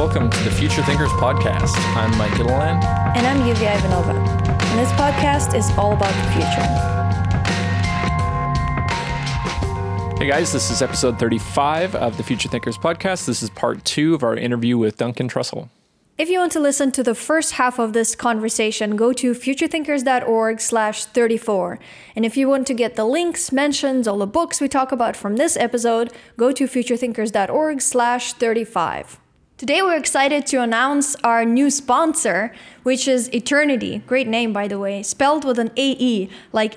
welcome to the Future Thinkers podcast. I'm Mike Gilliland. And I'm Yulia Ivanova. And this podcast is all about the future. Hey guys, this is episode 35 of the Future Thinkers podcast. This is part 2 of our interview with Duncan Trussell. If you want to listen to the first half of this conversation, go to futurethinkers.org/34. And if you want to get the links, mentions, all the books we talk about from this episode, go to futurethinkers.org/35. Today we're excited to announce our new sponsor, which is Eternity. Great name, by the way, spelled with an A-E, like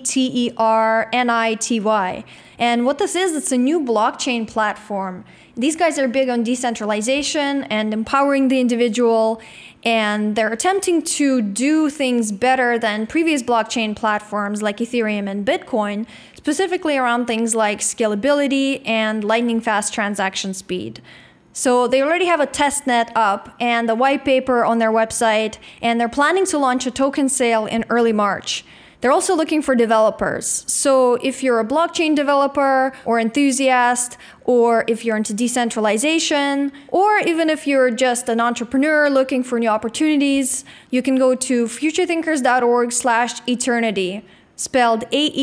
AETERNITY. And what this is, it's a new blockchain platform. These guys are big on decentralization and empowering the individual, and they're attempting to do things better than previous blockchain platforms like Ethereum and Bitcoin, specifically around things like scalability and lightning fast transaction speed. So they already have a testnet up and the white paper on their website, and they're planning to launch a token sale in early March. They're also looking for developers. So if you're a blockchain developer or enthusiast, or if you're into decentralization, or even if you're just an entrepreneur looking for new opportunities, you can go to futurethinkers.org/eternity, spelled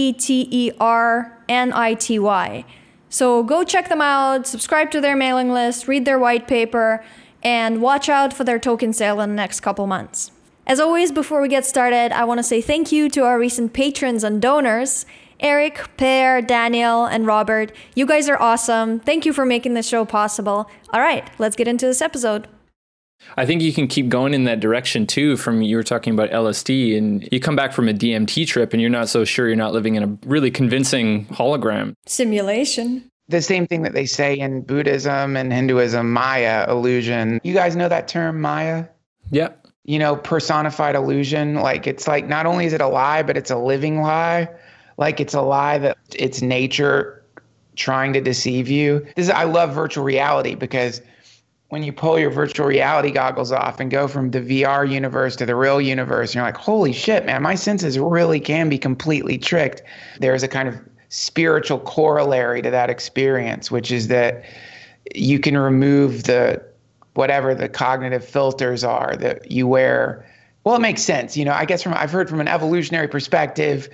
AETERNITY. So go check them out, subscribe to their mailing list, read their white paper, and watch out for their token sale in the next couple months. As always, before we get started, I want to say thank you to our recent patrons and donors, Eric, Per, Daniel, and Robert. You guys are awesome. Thank you for making this show possible. All right, let's get into this episode. I think you can keep going in that direction too. You were talking about LSD, and you come back from a DMT trip and you're not so sure you're not living in a really convincing hologram. Simulation. The same thing that they say in Buddhism and Hinduism, Maya, illusion. You guys know that term, Maya? Yeah. You know, personified illusion. Like, it's like, not only is it a lie, but it's a living lie. Like, it's a lie that it's nature trying to deceive you. I love virtual reality, because when you pull your virtual reality goggles off and go from the VR universe to the real universe, and you're like, holy shit, man, my senses really can be completely tricked. There's a kind of spiritual corollary to that experience, which is that you can remove whatever the cognitive filters are that you wear. Well, it makes sense. You know, I guess I've heard from an evolutionary perspective,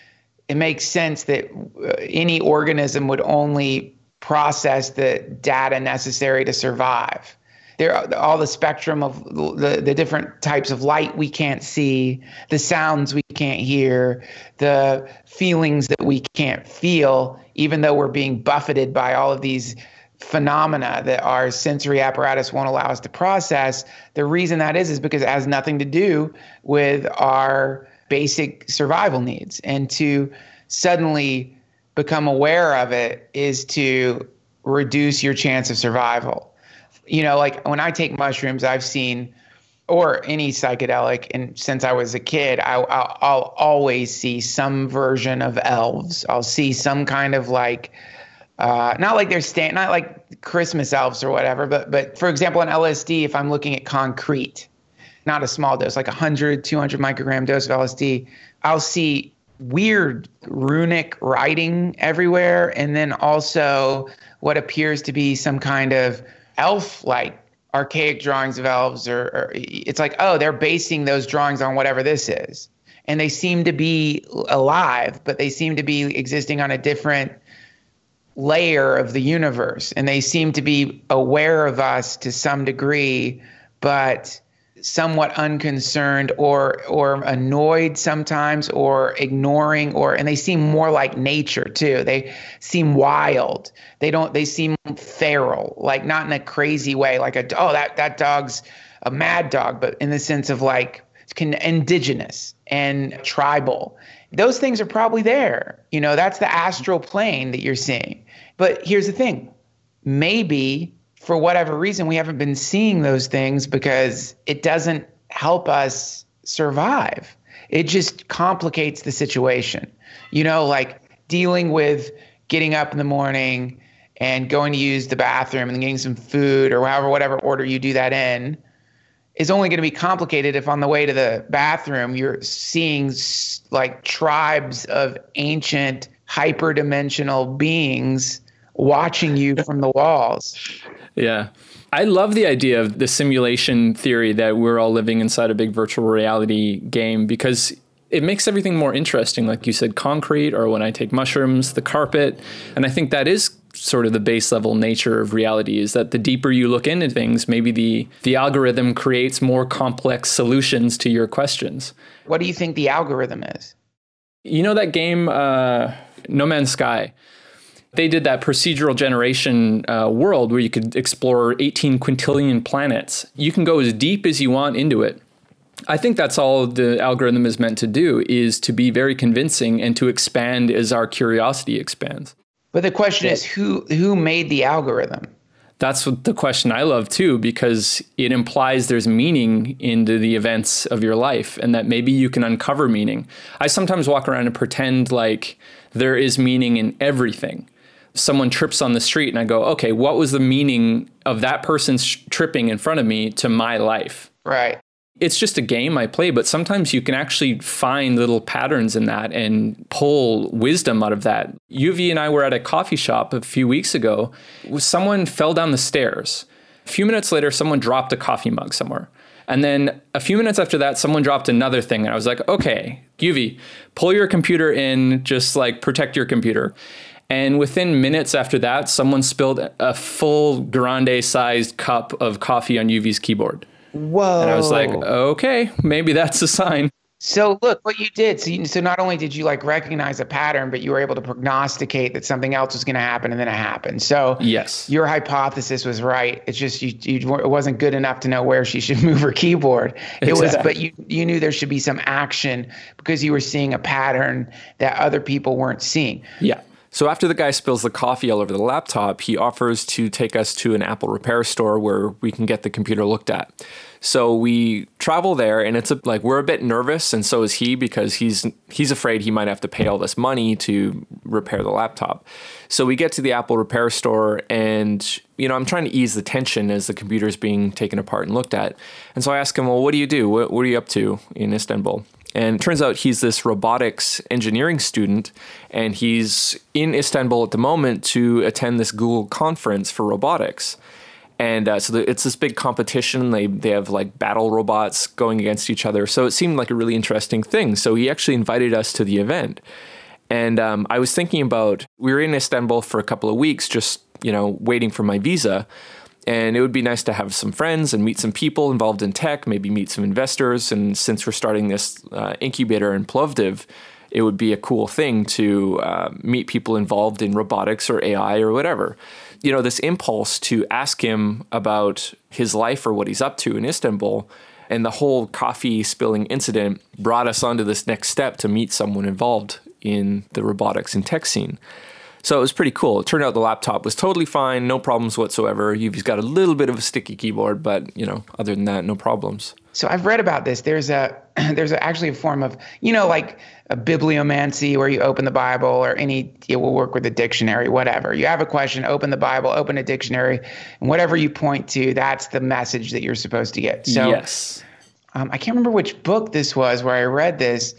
it makes sense that any organism would only process the data necessary to survive. All the spectrum of the different types of light we can't see, the sounds we can't hear, the feelings that we can't feel, even though we're being buffeted by all of these phenomena that our sensory apparatus won't allow us to process. The reason that is because it has nothing to do with our basic survival needs. And to suddenly become aware of it is to reduce your chance of survival. You know, like when I take mushrooms, I've seen, or any psychedelic, and since I was a kid, I'll always see some version of elves. I'll see some kind of like, not like not like Christmas elves or whatever, but for example, on LSD, if I'm looking at concrete, not a small dose, like 100, 200 microgram dose of LSD, I'll see weird runic writing everywhere. And then also what appears to be some kind of elf-like archaic drawings of elves, or it's like, oh, they're basing those drawings on whatever this is. And they seem to be alive, but they seem to be existing on a different layer of the universe, and they seem to be aware of us to some degree, but somewhat unconcerned or annoyed sometimes, or ignoring, and they seem more like nature too. They seem wild. They seem feral, like not in a crazy way, like that dog's a mad dog, but in the sense of like indigenous and tribal. Those things are probably there. You know, that's the astral plane that you're seeing. But here's the thing. Maybe for whatever reason, we haven't been seeing those things because it doesn't help us survive. It just complicates the situation. You know, like dealing with getting up in the morning and going to use the bathroom and then getting some food, or whatever order you do that in, is only going to be complicated if on the way to the bathroom you're seeing like tribes of ancient hyperdimensional beings watching you from the walls. Yeah. I love the idea of the simulation theory that we're all living inside a big virtual reality game because it makes everything more interesting. Like you said, concrete, or when I take mushrooms, the carpet. And I think that is sort of the base level nature of reality, is that the deeper you look into things, maybe the algorithm creates more complex solutions to your questions. What do you think the algorithm is? You know that game, No Man's Sky? They did that procedural generation world where you could explore 18 quintillion planets. You can go as deep as you want into it. I think that's all the algorithm is meant to do, is to be very convincing and to expand as our curiosity expands. But the question is, who made the algorithm? That's what the question I love too, because it implies there's meaning into the events of your life and that maybe you can uncover meaning. I sometimes walk around and pretend like there is meaning in everything. Someone trips on the street and I go, okay, what was the meaning of that person's tripping in front of me to my life? Right. It's just a game I play, but sometimes you can actually find little patterns in that and pull wisdom out of that. Yuvi and I were at a coffee shop a few weeks ago. Someone fell down the stairs. A few minutes later, someone dropped a coffee mug somewhere. And then a few minutes after that, someone dropped another thing. And I was like, okay, Yuvi, pull your computer in, just like protect your computer. And within minutes after that, someone spilled a full grande-sized cup of coffee on Yuvi's keyboard. Whoa. And I was like, okay, maybe that's a sign. So look what you did. So not only did you like recognize a pattern, but you were able to prognosticate that something else was going to happen, and then it happened. So yes, your hypothesis was right. It's just it wasn't good enough to know where she should move her keyboard. It was, but you knew there should be some action because you were seeing a pattern that other people weren't seeing. Yeah. So after the guy spills the coffee all over the laptop, he offers to take us to an Apple repair store where we can get the computer looked at. So we travel there, and it's we're a bit nervous, and so is he, because he's afraid he might have to pay all this money to repair the laptop. So we get to the Apple repair store, and I'm trying to ease the tension as the computer's being taken apart and looked at. And so I ask him, well, what do you do? What are you up to in Istanbul? And it turns out he's this robotics engineering student, and he's in Istanbul at the moment to attend this Google conference for robotics. And so it's this big competition. They have like battle robots going against each other. So it seemed like a really interesting thing. So he actually invited us to the event. And I was thinking about, we were in Istanbul for a couple of weeks, just, waiting for my visa. And it would be nice to have some friends and meet some people involved in tech, maybe meet some investors. And since we're starting this incubator in Plovdiv, it would be a cool thing to meet people involved in robotics or AI or whatever. This impulse to ask him about his life or what he's up to in Istanbul, and the whole coffee spilling incident brought us onto this next step to meet someone involved in the robotics and tech scene. So it was pretty cool. It turned out the laptop was totally fine, no problems whatsoever. He's got a little bit of a sticky keyboard, but other than that, no problems. So I've read about this. There's actually a form of, like a bibliomancy, where you open the Bible, or it will work with a dictionary, whatever. You have a question, open the Bible, open a dictionary, and whatever you point to, that's the message that you're supposed to get. So yes. I can't remember which book this was where I read this,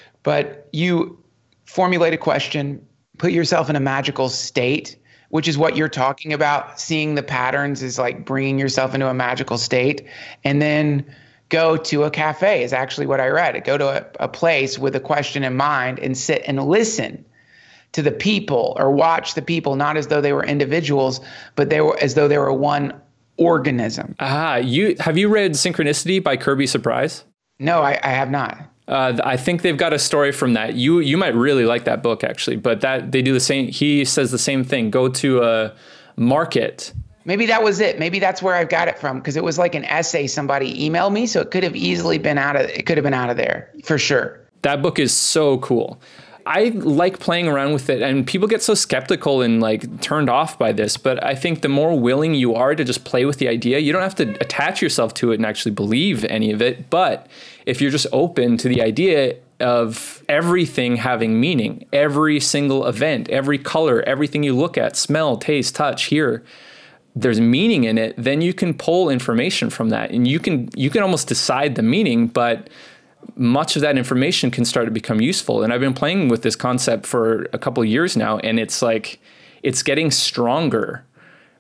but you formulate a question, put yourself in a magical state, which is what you're talking about. Seeing the patterns is like bringing yourself into a magical state, and then go to a cafe is actually what I read. Go to a place with a question in mind and sit and listen to the people, or watch the people, not as though they were individuals, but as though they were one organism. Have you read Synchronicity by Kirby Surprise? No, I have not. I think they've got a story from that. You might really like that book, actually, but that they do the same. He says the same thing. Go to a market. Maybe that was it. Maybe that's where I got it from, because it was like an essay somebody emailed me, so it could have easily been out of there for sure. That book is so cool. I like playing around with it, and people get so skeptical and like turned off by this, but I think the more willing you are to just play with the idea, you don't have to attach yourself to it and actually believe any of it. But if you're just open to the idea of everything having meaning, every single event, every color, everything you look at, smell, taste, touch, hear, there's meaning in it, then you can pull information from that, and you can almost decide the meaning, but much of that information can start to become useful. And I've been playing with this concept for a couple of years now, and it's getting stronger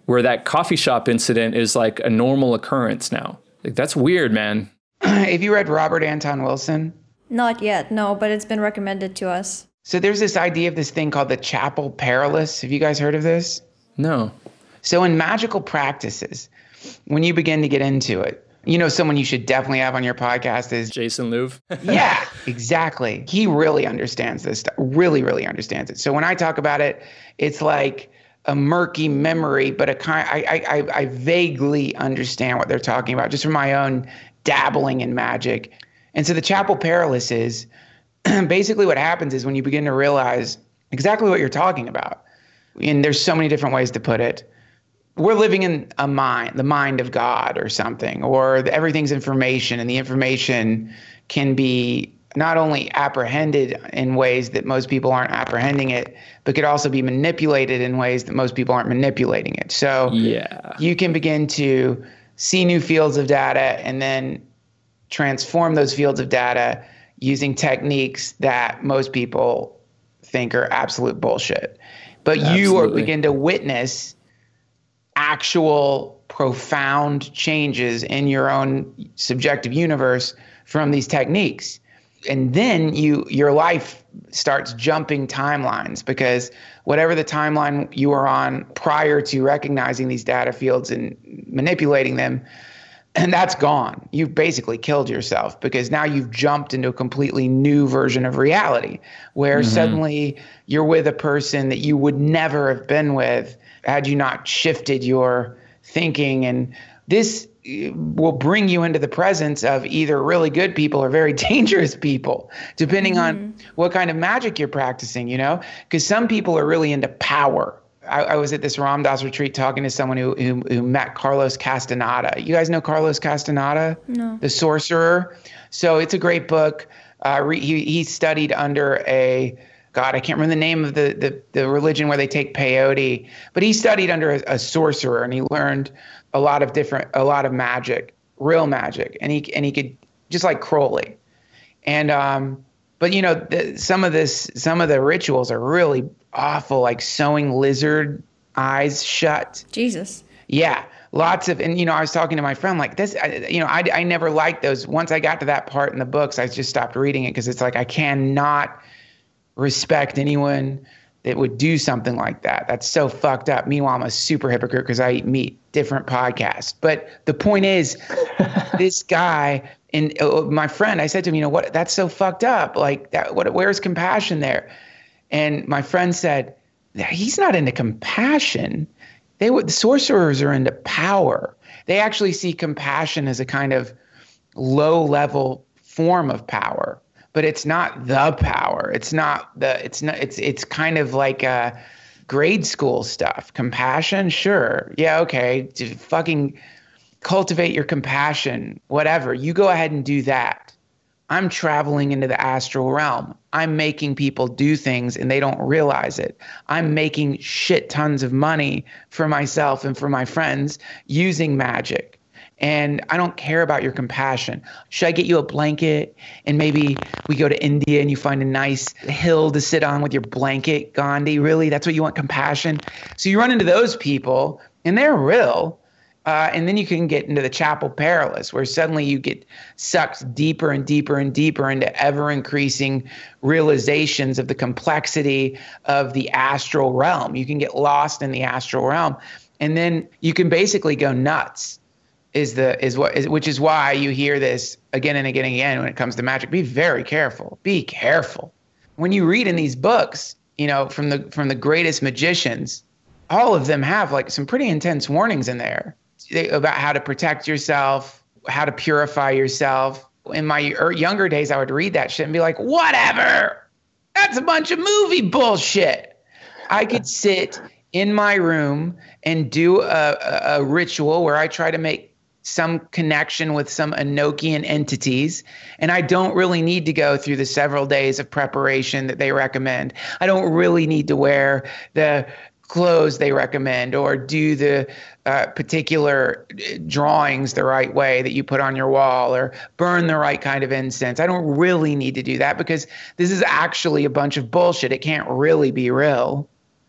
where that coffee shop incident is like a normal occurrence now. Like, that's weird, man. Have you read Robert Anton Wilson? Not yet, no, but it's been recommended to us. So there's this idea of this thing called the Chapel Perilous. Have you guys heard of this? No. So in magical practices, when you begin to get into it, someone you should definitely have on your podcast is Jason Louv. Yeah, exactly. He really understands this stuff, really, really understands it. So when I talk about it, it's like a murky memory, but I vaguely understand what they're talking about just from my own dabbling in magic. And so the Chapel Perilous is basically what happens is when you begin to realize exactly what you're talking about, and there's so many different ways to put it. We're living in the mind of God or something, or everything's information, and the information can be not only apprehended in ways that most people aren't apprehending it, but could also be manipulated in ways that most people aren't manipulating it. So you can begin to see new fields of data and then transform those fields of data using techniques that most people think are absolute bullshit. But you begin to witness actual profound changes in your own subjective universe from these techniques. And then your life starts jumping timelines, because whatever the timeline you were on prior to recognizing these data fields and manipulating them, and that's gone. You've basically killed yourself, because now you've jumped into a completely new version of reality where suddenly you're with a person that you would never have been with had you not shifted your thinking. And this will bring you into the presence of either really good people or very dangerous people, depending on what kind of magic you're practicing, because some people are really into power. I was at this Ram Dass retreat talking to someone who met Carlos Castaneda. You guys know Carlos Castaneda? No. The sorcerer. So it's a great book. He studied under I can't remember the name of the religion where they take peyote, but he studied under a sorcerer, and he learned a lot of magic, real magic, and he could, just like Crowley. And but some of the rituals are really awful, like sewing lizard eyes shut. Jesus. Yeah. Lots of, and I was talking to my friend like this, I never liked those. Once I got to that part in the books, I just stopped reading it, because it's like, I cannot respect anyone that would do something like that. That's so fucked up. Meanwhile, I'm a super hypocrite because I eat meat. Different podcast. But the point is, this guy and my friend, I said to him, what? That's so fucked up. Like that. Where's compassion there? And my friend said, he's not into compassion. The sorcerers are into power. They actually see compassion as a kind of low-level form of power. But it's not the power. It's kind of like grade school stuff. Compassion, sure. Yeah, okay. To fucking cultivate your compassion, whatever. You go ahead and do that. I'm traveling into the astral realm. I'm making people do things and they don't realize it. I'm making shit tons of money for myself and for my friends using magic. And I don't care about your compassion. Should I get you a blanket and maybe we go to India and you find a nice hill to sit on with your blanket, Gandhi? Really? That's what you want, compassion? So you run into those people and they're real. And then you can get into the Chapel Perilous, where suddenly you get sucked deeper and deeper and deeper into ever-increasing realizations of the complexity of the astral realm. You can get lost in the astral realm. And then you can basically go nuts. Which is why you hear this again and again and again when it comes to magic. Be very careful. Be careful. When you read in these books, from the greatest magicians, all of them have like some pretty intense warnings in there about how to protect yourself, how to purify yourself. In my younger days, I would read that shit and be like, whatever. That's a bunch of movie bullshit. I could sit in my room and do a ritual where I try to make some connection with some Enochian entities. And I don't really need to go through the several days of preparation that they recommend. I don't really need to wear the clothes they recommend or do the particular drawings the right way that you put on your wall or burn the right kind of incense. I don't really need to do that because this is actually a bunch of bullshit. It can't really be real.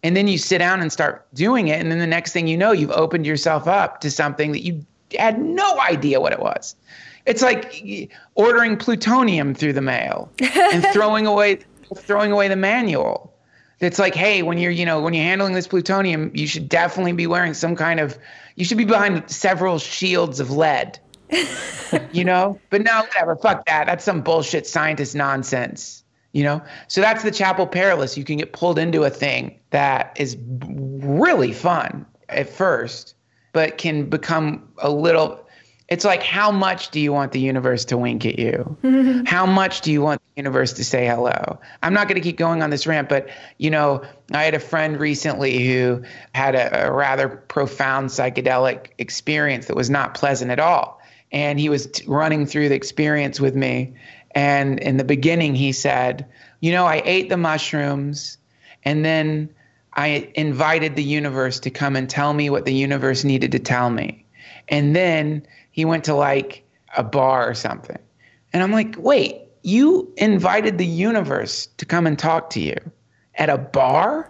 And then you sit down and start doing it. And then the next thing you know, you've opened yourself up to something that you had no idea what it was. It's like ordering plutonium through the mail and throwing away the manual. It's like, hey, when you're handling this plutonium, you should definitely be wearing you should be behind several shields of lead, But no, whatever, fuck that. That's some bullshit scientist nonsense, So that's the Chapel Perilous. You can get pulled into a thing that is really fun at first, but can become it's like, how much do you want the universe to wink at you? How much do you want the universe to say hello? I'm not going to keep going on this rant, but, I had a friend recently who had a rather profound psychedelic experience that was not pleasant at all. And he was running through the experience with me. And in the beginning, he said, I ate the mushrooms, and then I invited the universe to come and tell me what the universe needed to tell me. And then he went to like a bar or something. And I'm like, wait, you invited the universe to come and talk to you at a bar?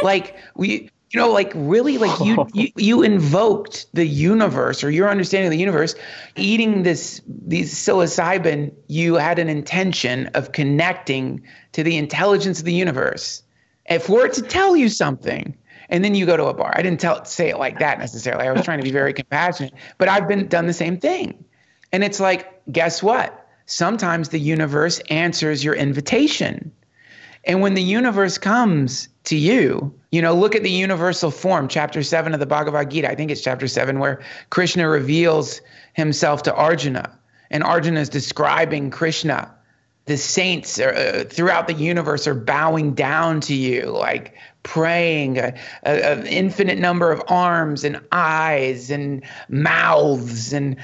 You invoked the universe, or your understanding of the universe. Eating these psilocybin, you had an intention of connecting to the intelligence of the universe, and for it to tell you something. And then you go to a bar. I didn't say it like that necessarily. I was trying to be very compassionate, but I've done the same thing. And it's like, guess what? Sometimes the universe answers your invitation. And when the universe comes to you, look at the universal form, chapter 7 of the Bhagavad Gita. I think it's chapter 7, where Krishna reveals himself to Arjuna. And Arjuna is describing Krishna. The saints throughout the universe are bowing down to you, like praying, an infinite number of arms and eyes and mouths, and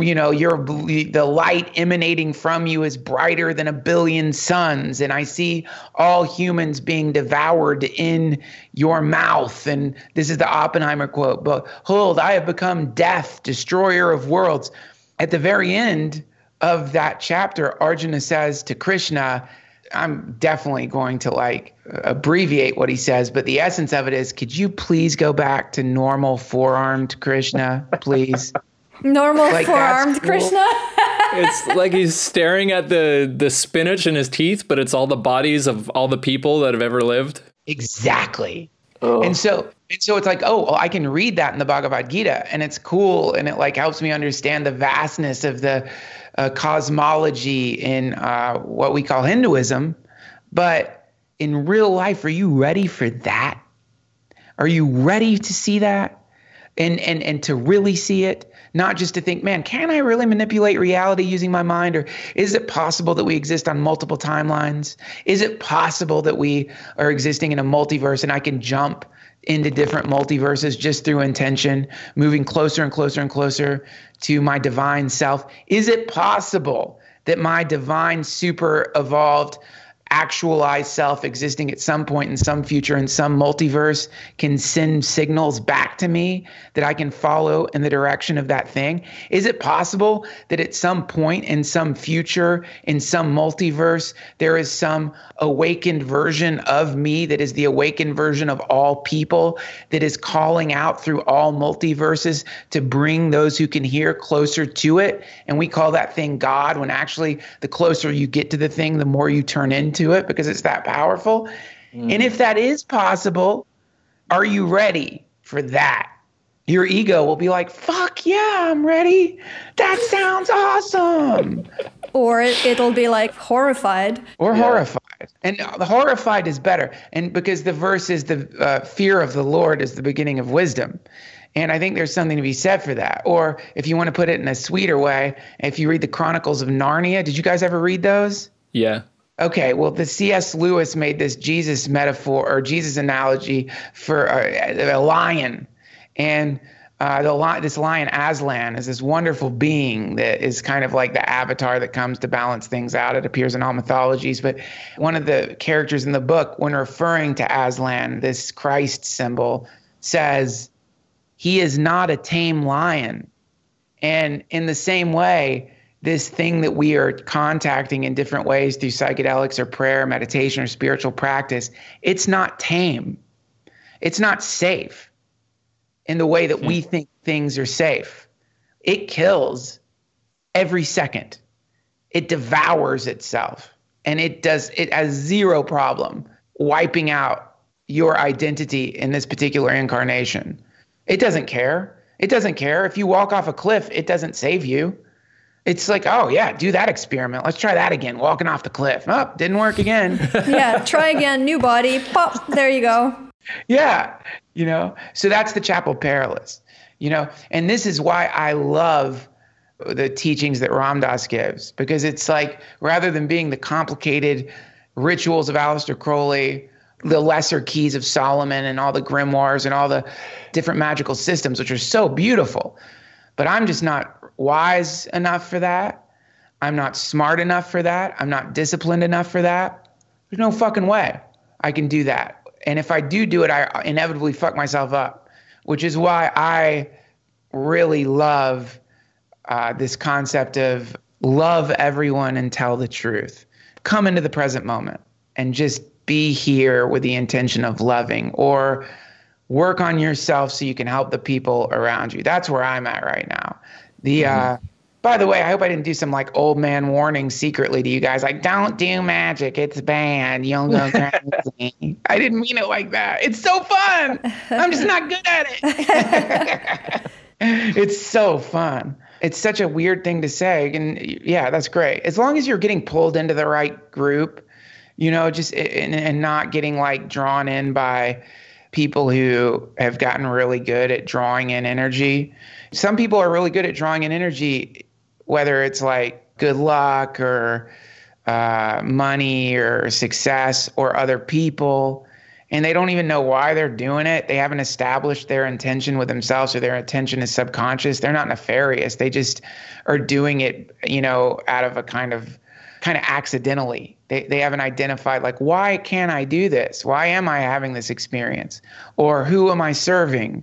the light emanating from you is brighter than 1 billion suns, and I see all humans being devoured in your mouth. And this is the Oppenheimer quote: "Behold, I have become death, destroyer of worlds." At the very end of that chapter, Arjuna says to Krishna, I'm definitely going to abbreviate what he says, but the essence of it is, could you please go back to normal four-armed Krishna, please? Normal four-armed cool. Krishna? It's like he's staring at the spinach in his teeth, but it's all the bodies of all the people that have ever lived. Exactly. Oh. And so it's like, I can read that in the Bhagavad Gita, and it's cool, and it helps me understand the vastness of the cosmology in what we call Hinduism. But in real life, are you ready for that? Are you ready to see that and to really see it? Not just to think, man, can I really manipulate reality using my mind? Or is it possible that we exist on multiple timelines? Is it possible that we are existing in a multiverse and I can jump into different multiverses just through intention, moving closer and closer and closer to my divine self? Is it possible that my divine, super evolved, actualized self existing at some point in some future in some multiverse can send signals back to me that I can follow in the direction of that thing? Is it possible that at some point in some future, in some multiverse, there is some awakened version of me that is the awakened version of all people that is calling out through all multiverses to bring those who can hear closer to it? And we call that thing God, when actually the closer you get to the thing, the more you turn into it, because it's that powerful. And if that is possible, are you ready for that? Your ego will be like, fuck yeah, I'm ready. That sounds awesome. Or it'll be like horrified. Or horrified. And the horrified is better. And because the verse is the fear of the Lord is the beginning of wisdom. And I think there's something to be said for that. Or if you want to put it in a sweeter way, if you read the Chronicles of Narnia, did you guys ever read those? Yeah. Okay, well, the C.S. Lewis made this Jesus metaphor or Jesus analogy for a lion. And this lion, Aslan, is this wonderful being that is kind of like the avatar that comes to balance things out. It appears in all mythologies. But one of the characters in the book, when referring to Aslan, this Christ symbol, says, he is not a tame lion. And in the same way, this thing that we are contacting in different ways through psychedelics or prayer, meditation, or spiritual practice, it's not tame. It's not safe in the way that we think things are safe. It kills every second. It devours itself, and it has zero problem wiping out your identity in this particular incarnation. It doesn't care. It doesn't care. If you walk off a cliff, it doesn't save you. It's like, oh yeah, do that experiment. Let's try that again. Walking off the cliff. Oh, didn't work again. Yeah, try again. New body. Pop. There you go. Yeah. So that's the Chapel Perilous, and this is why I love the teachings that Ram Dass gives, because it's like, rather than being the complicated rituals of Aleister Crowley, the lesser keys of Solomon and all the grimoires and all the different magical systems, which are so beautiful, but I'm just not wise enough for that. I'm not smart enough for that. I'm not disciplined enough for that. There's no fucking way I can do that. And if I do it, I inevitably fuck myself up, which is why I really love this concept of love everyone and tell the truth. Come into the present moment and just be here with the intention of loving, or work on yourself so you can help the people around you. That's where I'm at right now. By the way, I hope I didn't do some like old man warning secretly to you guys, like, don't do magic. It's bad. You'll go crazy. I didn't mean it like that. It's so fun. I'm just not good at it. It's so fun. It's such a weird thing to say. And yeah, that's great. As long as you're getting pulled into the right group, just and not getting like drawn in by people who have gotten really good at drawing in energy. Some people are really good at drawing in energy, whether it's like good luck or money or success or other people, and they don't even know why they're doing it. They haven't established their intention with themselves, or their intention is subconscious. They're not nefarious. They just are doing it, out of a kind of accidentally. They haven't identified, like, why can't I do this? Why am I having this experience? Or who am I serving?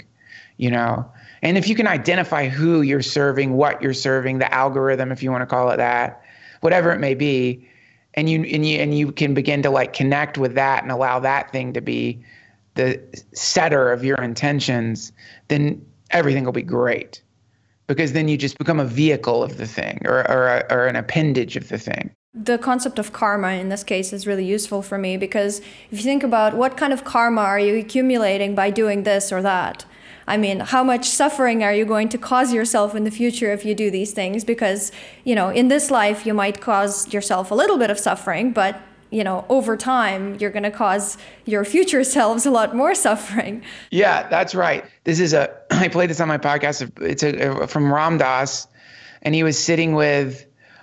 And if you can identify who you're serving, what you're serving, the algorithm, if you want to call it that, whatever it may be, and you can begin to like connect with that and allow that thing to be the setter of your intentions, then everything will be great. Because then you just become a vehicle of the thing, or an appendage of the thing. The concept of karma in this case is really useful for me, because if you think about what kind of karma are you accumulating by doing this or that? I mean, how much suffering are you going to cause yourself in the future if you do these things? Because, in this life, you might cause yourself a little bit of suffering, but, over time, you're going to cause your future selves a lot more suffering. Yeah, that's right. I played this on my podcast. It's from Ram Dass, and he was sitting with,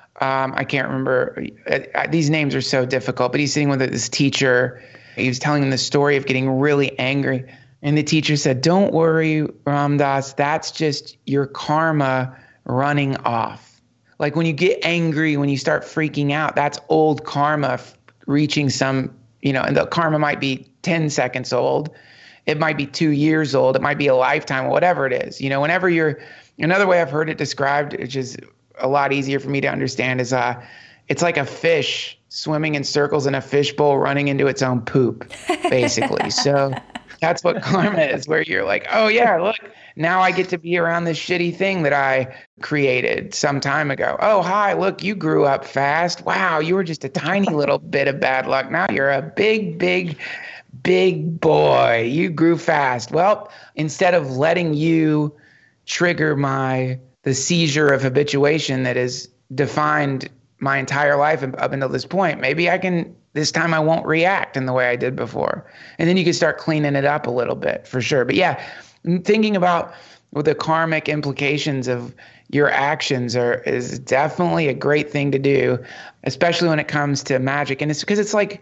I can't remember, these names are so difficult, but he's sitting with this teacher. He was telling him the story of getting really angry. And the teacher said, don't worry, Ram Dass, that's just your karma running off. Like when you get angry, when you start freaking out, that's old karma reaching some, and the karma might be 10 seconds old. It might be 2 years old. It might be a lifetime, whatever it is. Whenever another way I've heard it described, which is a lot easier for me to understand, is it's like a fish swimming in circles in a fishbowl running into its own poop, basically. So that's what karma is, where you're like, oh yeah, look, now I get to be around this shitty thing that I created some time ago. Oh, hi, look, you grew up fast. Wow, you were just a tiny little bit of bad luck. Now you're a big, big, big boy. You grew fast. Well, instead of letting you trigger the seizure of habituation that has defined my entire life up until this point, maybe this time I won't react in the way I did before. And then you can start cleaning it up a little bit, for sure. But yeah, thinking about what the karmic implications of your actions is definitely a great thing to do, especially when it comes to magic. And it's because it's like,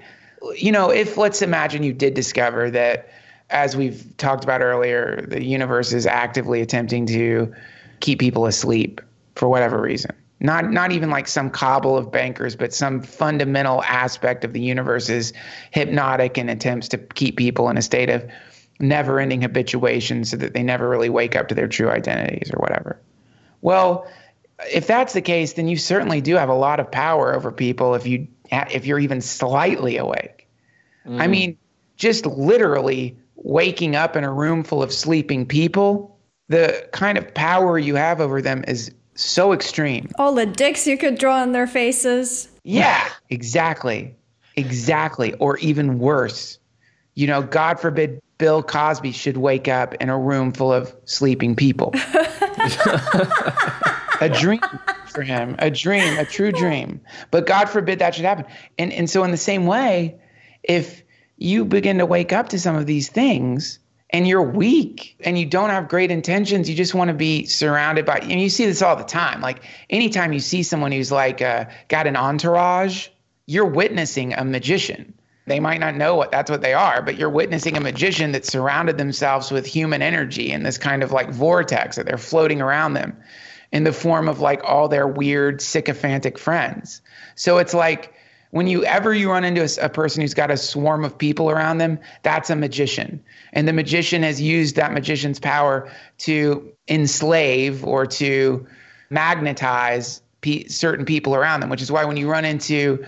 if let's imagine you did discover that, as we've talked about earlier, the universe is actively attempting to keep people asleep for whatever reason. Not even like some cabal of bankers, but some fundamental aspect of the universe is hypnotic and attempts to keep people in a state of never-ending habituation so that they never really wake up to their true identities or whatever. Well, if that's the case, then you certainly do have a lot of power over people if you're even slightly awake. I mean, just literally waking up in a room full of sleeping people, the kind of power you have over them is so extreme. All the dicks you could draw on their faces. Yeah, exactly. Exactly. Or even worse, God forbid Bill Cosby should wake up in a room full of sleeping people. A dream for him, a true dream. But God forbid that should happen. And so in the same way, if you begin to wake up to some of these things and you're weak and you don't have great intentions, you just want to be surrounded by, and you see this all the time. Like anytime you see someone who's like got an entourage, you're witnessing a magician. They might not know that's what they are, but you're witnessing a magician that surrounded themselves with human energy in this kind of like vortex that they're floating around them in the form of like all their weird sycophantic friends. So it's like whenever you run into a person who's got a swarm of people around them, that's a magician. And the magician has used that magician's power to enslave or to magnetize certain people around them, which is why when you run into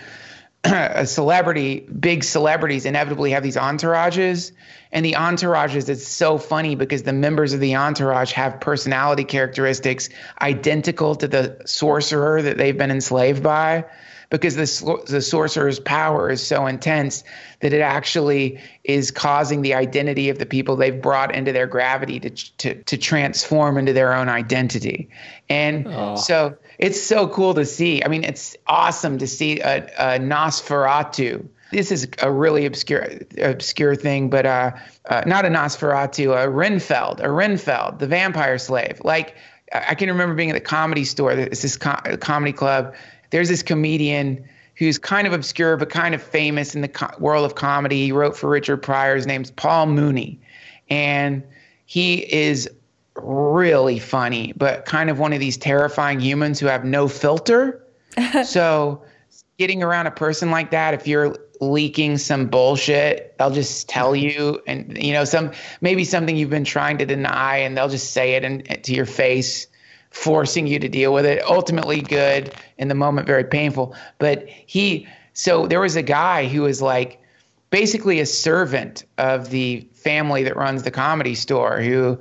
a celebrity, big celebrities inevitably have these entourages. And the entourages, it's so funny because the members of the entourage have personality characteristics identical to the sorcerer that they've been enslaved by, because the sorcerer's power is so intense that it actually is causing the identity of the people they've brought into their gravity to transform into their own identity. And so it's so cool to see. I mean, it's awesome to see a Nosferatu. This is a really obscure thing, but not a Nosferatu, a Renfeld, the vampire slave. Like, I can remember being at the Comedy Store. It's this comedy club. There's this comedian who's kind of obscure but kind of famous in the world of comedy. He wrote for Richard Pryor. His name's Paul Mooney. And he is really funny, but kind of one of these terrifying humans who have no filter. So getting around a person like that, if you're leaking some bullshit, they'll just tell you, and maybe something you've been trying to deny, and they'll just say it to your face, forcing you to deal with it. Ultimately good, in the moment very painful. But so there was a guy who was like basically a servant of the family that runs the Comedy Store, who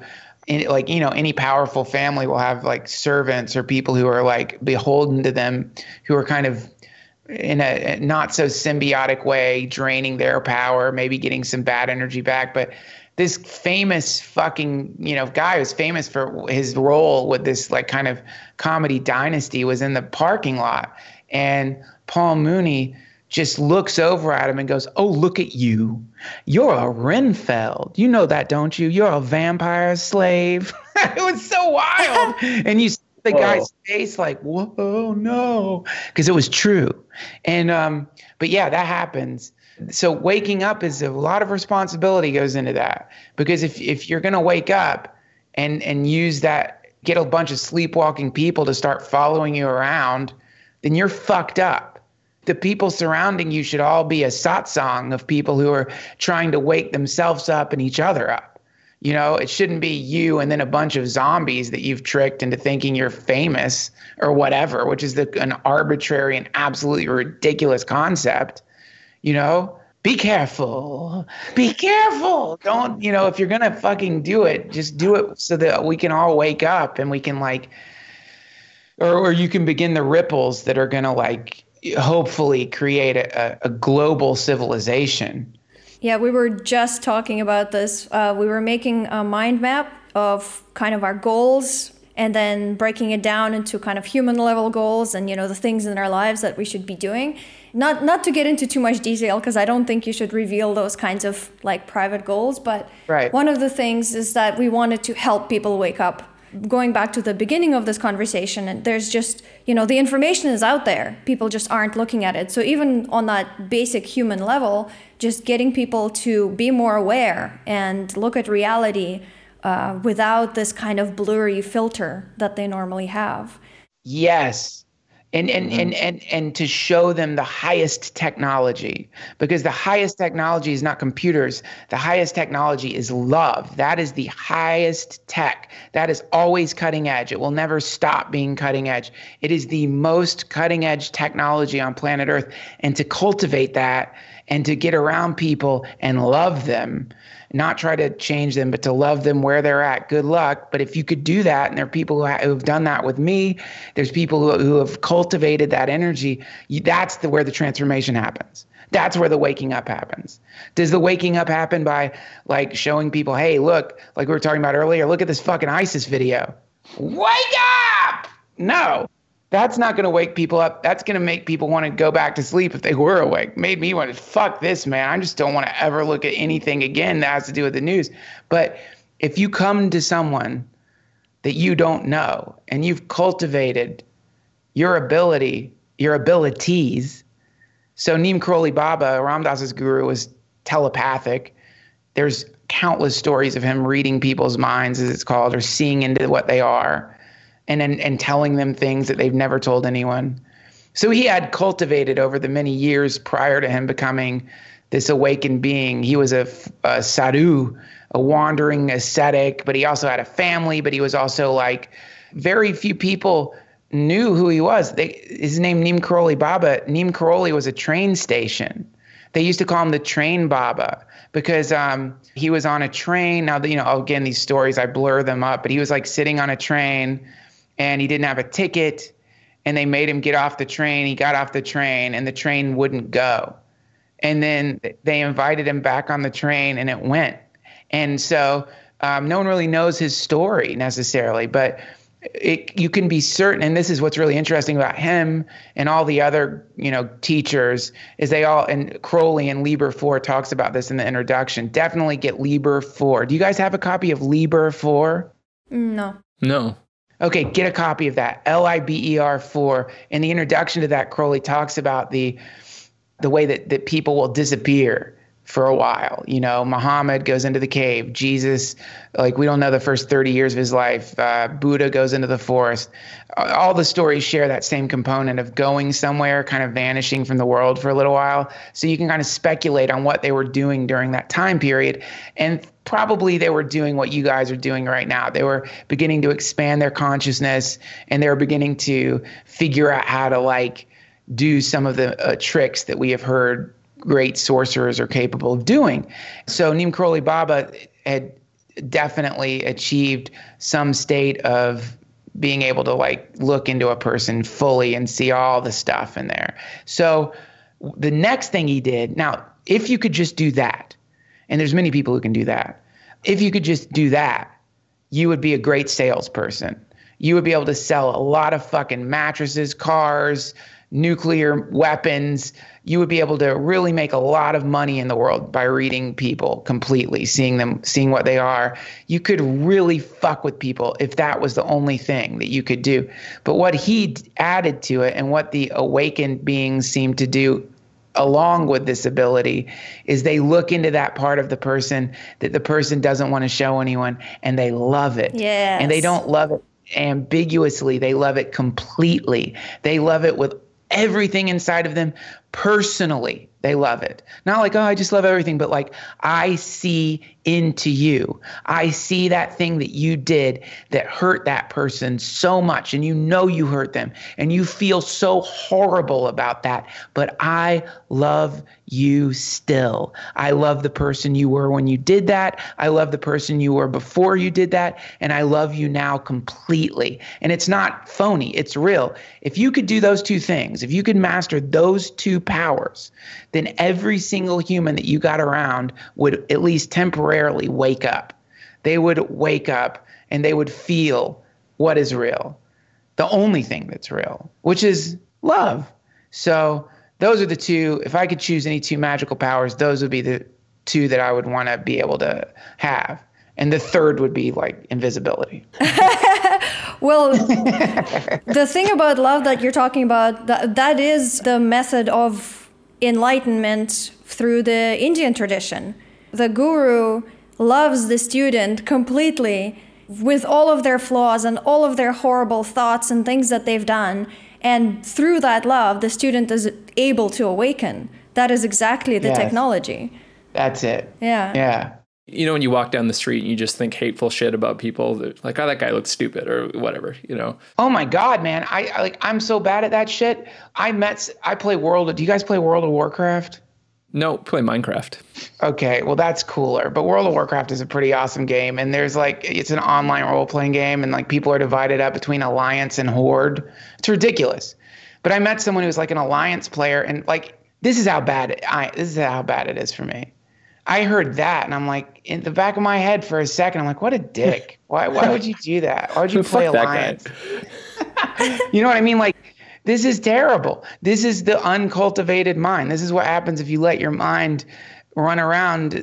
any powerful family will have like servants or people who are like beholden to them, who are kind of in a not so symbiotic way draining their power, maybe getting some bad energy back. But this famous fucking, guy who's famous for his role with this like kind of comedy dynasty was in the parking lot. And Paul Mooney just looks over at him and goes, "Oh, look at you. You're a Renfeld. You know that, don't you? You're a vampire slave." It was so wild. And you see the guy's face like, "Whoa, no," because it was true. And but yeah, that happens. So waking up is a lot of responsibility goes into that, because if you're going to wake up and use that, get a bunch of sleepwalking people to start following you around, then you're fucked up. The people surrounding you should all be a satsang of people who are trying to wake themselves up and each other up. It shouldn't be you and then a bunch of zombies that you've tricked into thinking you're famous or whatever, which is an arbitrary and absolutely ridiculous concept. Be careful. Be careful. Don't, if you're going to fucking do it, just do it so that we can all wake up and we can or you can begin the ripples that are going to hopefully create a global civilization. Yeah, we were just talking about this. We were making a mind map of kind of our goals and then breaking it down into kind of human level goals and, the things in our lives that we should be doing. Not to get into too much detail, because I don't think you should reveal those kinds of private goals. But right. One of the things is that we wanted to help people wake up. Going back to the beginning of this conversation, and there's just, the information is out there. People just aren't looking at it. So even on that basic human level, just getting people to be more aware and look at reality without this kind of blurry filter that they normally have. Yes. and to show them the highest technology, because the highest technology is not computers. The highest technology is love. That is the highest tech. That is always cutting edge. It will never stop being cutting edge. It is the most cutting edge technology on planet Earth. And to cultivate that and to get around people and love them, not try to change them, but to love them where they're at. Good luck. But if you could do that, and there are people who have done that with me, there's people who have cultivated that energy, that's where the transformation happens. That's where the waking up happens. Does the waking up happen by like showing people, hey, look, like we were talking about earlier, look at this fucking ISIS video. Wake up! No. That's not going to wake people up. That's going to make people want to go back to sleep if they were awake. Made me want to, fuck this, man. I just don't want to ever look at anything again that has to do with the news. But if you come to someone that you don't know and you've cultivated your abilities. So Neem Karoli Baba, Ram Dass's guru, was telepathic. There's countless stories of him reading people's minds, as it's called, or seeing into what they are. And telling them things that they've never told anyone. So he had cultivated over the many years prior to him becoming this awakened being. He was a sadhu, a wandering ascetic, but he also had a family, but he was also like, very few people knew who he was. His name, Neem Karoli Baba. Neem Karoli was a train station. They used to call him the Train Baba because he was on a train. Now, again, these stories, I blur them up, but he was like sitting on a train and he didn't have a ticket, and they made him get off the train. He got off the train and the train wouldn't go. And then they invited him back on the train and it went. And so no one really knows his story necessarily, but you can be certain, and this is what's really interesting about him and all the other, teachers, is they all, and Crowley and Liber 4 talks about this in the introduction. Definitely get Liber 4. Do you guys have a copy of Liber 4? No. Okay, get a copy of that, Liber 4. In the introduction to that, Crowley talks about the way that people will disappear for a while. Muhammad goes into the cave. Jesus, like, we don't know the first 30 years of his life. Buddha goes into the forest. All the stories share that same component of going somewhere, kind of vanishing from the world for a little while. So you can kind of speculate on what they were doing during that time period. And probably they were doing what you guys are doing right now. They were beginning to expand their consciousness, and they were beginning to figure out how to do some of the tricks that we have heard great sorcerers are capable of doing. So Neem Karoli Baba had definitely achieved some state of being able to look into a person fully and see all the stuff in there. So the next thing he did, now, if you could just do that, and there's many people who can do that, if you could just do that, you would be a great salesperson. You would be able to sell a lot of fucking mattresses, cars, nuclear weapons. You would be able to really make a lot of money in the world by reading people completely, seeing what they are. You could really fuck with people if that was the only thing that you could do. But what he added to it, and what the awakened beings seem to do along with this ability, is they look into that part of the person that the person doesn't want to show anyone, and they love it. Yes. And they don't love it ambiguously. They love it completely. They love it with everything inside of them. Personally, they love it. Not like, oh, I just love everything, but I see into you. I see that thing that you did that hurt that person so much, and you hurt them, and you feel so horrible about that, but I love you still. I love the person you were when you did that. I love the person you were before you did that, and I love you now completely. And it's not phony, it's real. If you could do those two things, if you could master those two powers, then every single human that you got around would at least temporarily wake up. They would wake up and they would feel what is real, the only thing that's real, which is love. So those are the two. If I could choose any two magical powers, those would be the two that I would want to be able to have. And the third would be invisibility. Well, the thing about love that you're talking about, that is the method of enlightenment through the Indian tradition. The guru loves the student completely with all of their flaws and all of their horrible thoughts and things that they've done. And through that love, the student is able to awaken. That is exactly the technology. That's it. Yeah. Yeah. You know, when you walk down the street and you just think hateful shit about people, like, oh, that guy looks stupid or whatever, you know? Oh my God, man. I'm so bad at that shit. Do you guys play World of Warcraft? No, play Minecraft. Okay, well that's cooler. But World of Warcraft is a pretty awesome game, and it's an online role-playing game, and like people are divided up between Alliance and Horde. It's ridiculous. But I met someone who was like an Alliance player, and like this is how bad it is for me. I heard that, and I'm like, in the back of my head for a second, I'm like, what a dick. Why would you do that? Why would you play Alliance? You know what I mean? Like, this is terrible. This is the uncultivated mind. This is what happens if you let your mind run around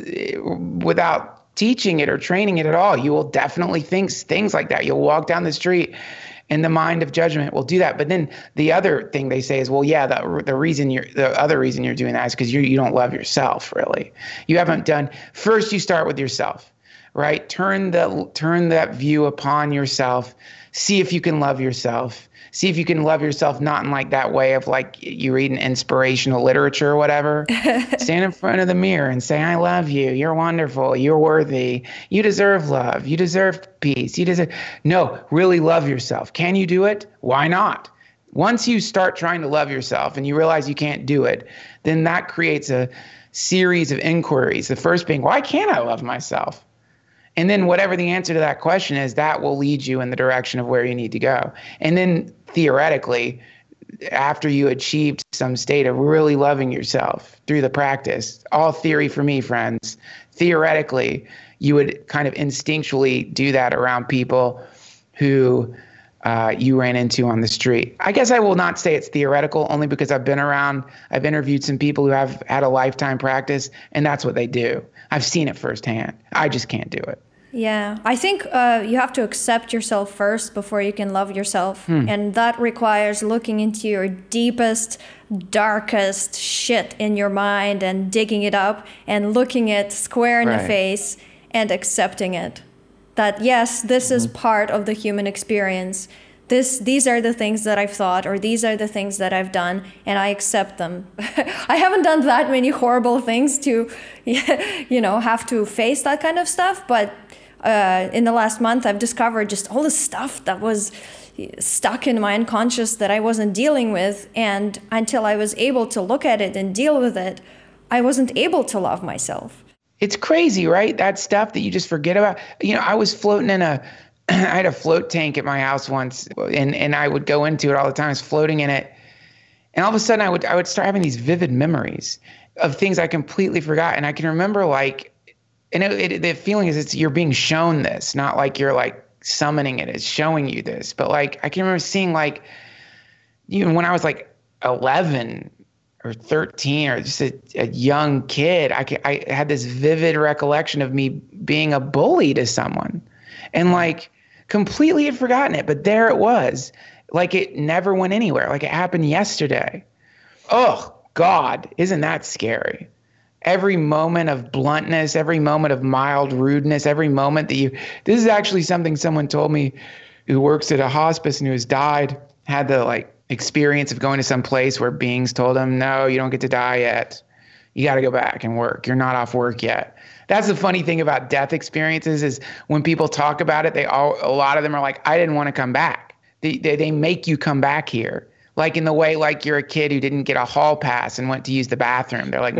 without teaching it or training it at all. You will definitely think things like that. You'll walk down the street and the mind of judgment will do that. But then the other thing they say is, well, yeah, the other reason you're doing that is because you don't love yourself, really. You haven't done. First, you start with yourself, right? Turn that view upon yourself. See if you can love yourself. See if you can love yourself, not in like that way of like you read an inspirational literature or whatever. Stand in front of the mirror and say, I love you. You're wonderful. You're worthy. You deserve love. You deserve peace. No, really love yourself. Can you do it? Why not? Once you start trying to love yourself and you realize you can't do it, then that creates a series of inquiries. The first being, why can't I love myself? And then whatever the answer to that question is, that will lead you in the direction of where you need to go. And then theoretically, after you achieved some state of really loving yourself through the practice, all theory for me, friends, theoretically, you would kind of instinctually do that around people who you ran into on the street. I guess I will not say it's theoretical, only because I've interviewed some people who have had a lifetime practice, and that's what they do. I've seen it firsthand. I just can't do it. Yeah, I think you have to accept yourself first before you can love yourself. And that requires looking into your deepest, darkest shit in your mind and digging it up and looking it square in the face and accepting it. That, yes, this is part of the human experience. These are the things that I've thought, or these are the things that I've done, and I accept them. I haven't done that many horrible things to, have to face that kind of stuff. But in the last month, I've discovered just all the stuff that was stuck in my unconscious that I wasn't dealing with. And until I was able to look at it and deal with it, I wasn't able to love myself. It's crazy, right? That stuff that you just forget about. I was floating I had a float tank at my house once, and I would go into it all the time. I was floating in it, and all of a sudden I would start having these vivid memories of things I completely forgot. And I can remember the feeling is you're being shown this, not like you're like summoning it. It's showing you this. But like I can remember seeing even when I was like 11 or 13 or just a young kid, I had this vivid recollection of me being a bully to someone, and like completely had forgotten it, but there it was. Like it never went anywhere. Like it happened yesterday. Oh God, isn't that scary? Every moment of bluntness, every moment of mild rudeness, every moment this is actually something someone told me who works at a hospice and who has died, had the experience of going to some place where beings told him, no, you don't get to die yet. You got to go back and work. You're not off work yet. That's the funny thing about death experiences is when people talk about it, a lot of them are like, I didn't want to come back. They make you come back here. Like in the way like you're a kid who didn't get a hall pass and went to use the bathroom. They're like,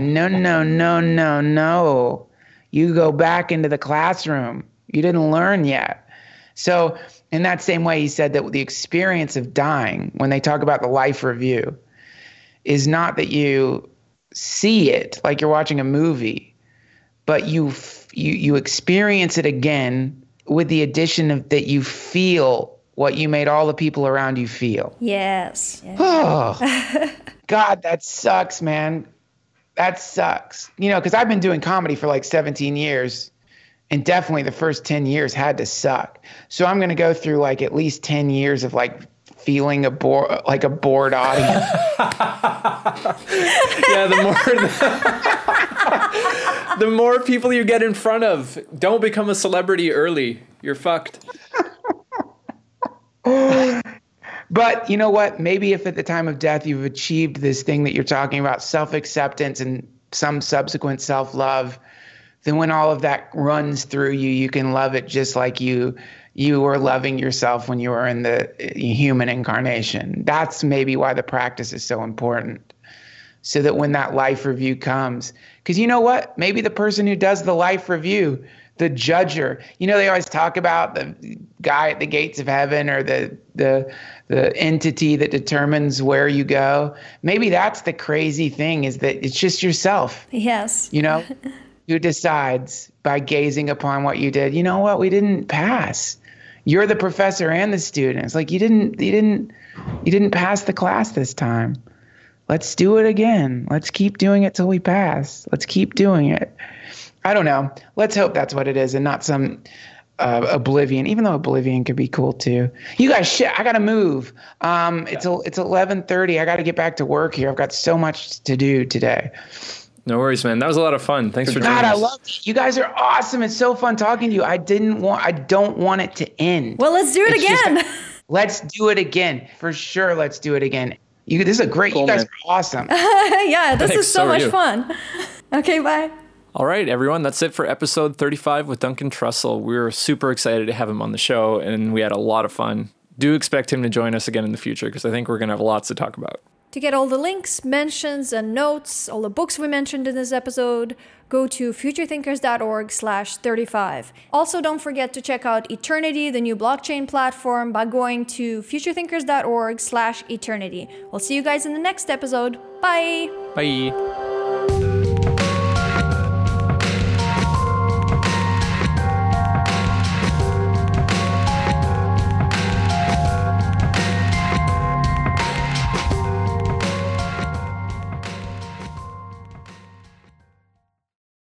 no. You go back into the classroom. You didn't learn yet. So in that same way, he said that the experience of dying, when they talk about the life review, is not that you see it like you're watching a movie, but you experience it again with the addition of that you feel what you made all the people around you feel. Yes. Oh, God, that sucks, man. That sucks. Because I've been doing comedy for like 17 years, and definitely the first 10 years had to suck. So I'm going to go through like at least 10 years of like feeling a bored audience. Yeah, the more people you get in front of, don't become a celebrity early. You're fucked. But you know what? Maybe if at the time of death you've achieved this thing that you're talking about, self-acceptance and some subsequent self-love, then when all of that runs through you, you can love it just like you were loving yourself when you were in the human incarnation. That's maybe why the practice is so important. So that when that life review comes, because you know what? Maybe the person who does the life review, the judger, they always talk about the guy at the gates of heaven or the entity that determines where you go. Maybe that's the crazy thing, is that it's just yourself. Yes. Who decides by gazing upon what you did. You know what? We didn't pass. You're the professor and the student. It's like you didn't pass the class this time. Let's do it again. Let's keep doing it till we pass. Let's keep doing it. I don't know. Let's hope that's what it is and not some oblivion, even though oblivion could be cool too. You guys, I got to move. It's 11:30. I got to get back to work here. I've got so much to do today. No worries, man. That was a lot of fun. Thanks for joining us. God, I love it. You guys are awesome. It's so fun talking to you. I don't want it to end. Well, let's do it again. Let's do it again. For sure, let's do it again. This is a great, cool, you guys are awesome. Yeah, this is so much fun. Okay, bye. All right, everyone. That's it for episode 35 with Duncan Trussell. We're super excited to have him on the show, and we had a lot of fun. Do expect him to join us again in the future, because I think we're going to have lots to talk about. To get all the links, mentions, and notes, all the books we mentioned in this episode, go to futurethinkers.org/35. Also, don't forget to check out Eternity, the new blockchain platform, by going to futurethinkers.org/eternity. We'll see you guys in the next episode. Bye! Bye!